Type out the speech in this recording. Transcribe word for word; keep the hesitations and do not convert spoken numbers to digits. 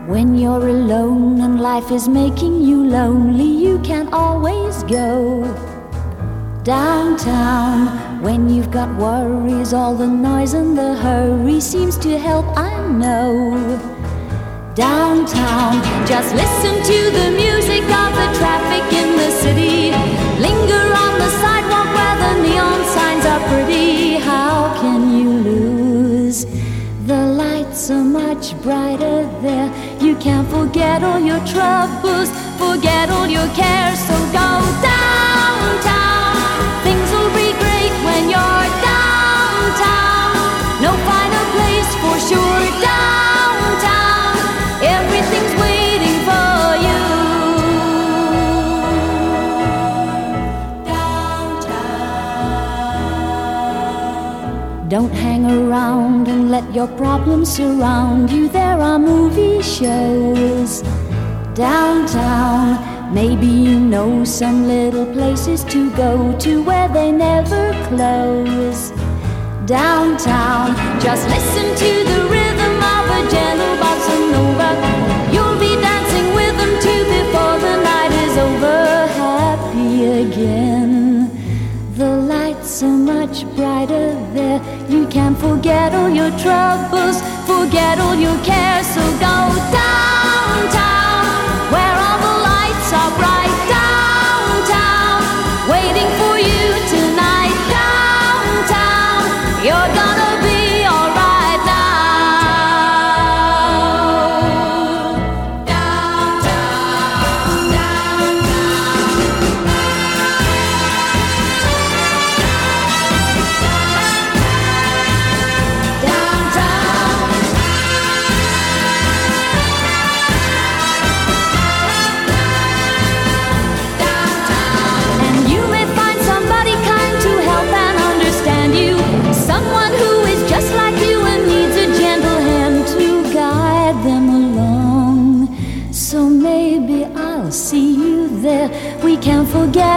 When you're alone and life is making you lonely, you can always go downtown. When you've got worries, all the noise and the hurry seems to help, I know. Downtown, just listen to the music of the traffic in the city. Linger on the sidewalk where the neon signs are pretty. How can you lose? The lights are much brighter there. You can't forget all your troubles, forget all your cares. So go downtown. Things will be great when you're downtown. No finer place for sure. Downtown, everything's waiting for you. Downtown. Don't hang around and let your problems surround you. There are movie shows downtown. Maybe you know some little places to go to where they never close. Downtown, just listen to the rhythm of a gentle bossa nova. You'll be dancing with them too before the night is over. Happy again. The lights are much brighter there. You can forget all your troubles, forget all your cares. So go downtown, where all the lights are bright. Downtown, waiting for you tonight. Downtown, you're gonna be alright now. Downtown, someone who is just like you and needs a gentle hand to guide them along. So maybe I'll see you there. We can't forget